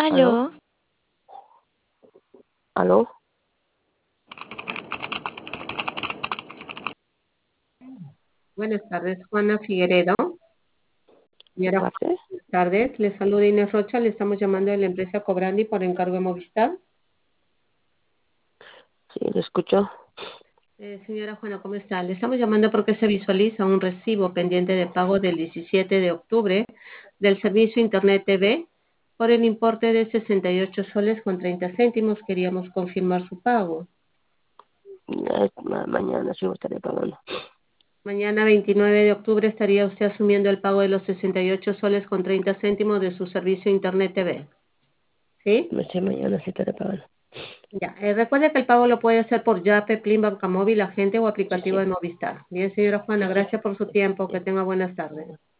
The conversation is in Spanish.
¿Aló? Aló, ¿Aló? Buenas tardes, Juana Figueredo. ¿De Señora Juana, parte? buenas tardes. Le saluda Inés Rocha. Le estamos llamando de la empresa Cobrandi por encargo de Movistar. Sí, lo escucho. Señora Juana, ¿cómo está? Le estamos llamando porque se visualiza un recibo pendiente de pago del 17 de octubre del servicio Internet TV por el importe de 68 soles con 30 céntimos. Queríamos confirmar su pago. Mañana sí lo estaré pagando. Mañana 29 de octubre estaría usted asumiendo el pago de los 68 soles con 30 céntimos de su servicio Internet TV. ¿Sí? Sí, mañana sí estaré pagando. Ya, recuerde que el pago lo puede hacer por Yape, Plin, Banca Móvil, agente o Sí, aplicativo sí. de Movistar. Bien, señora Juana, Sí, sí. gracias por su Sí, tiempo. Que sí. tenga buenas tardes.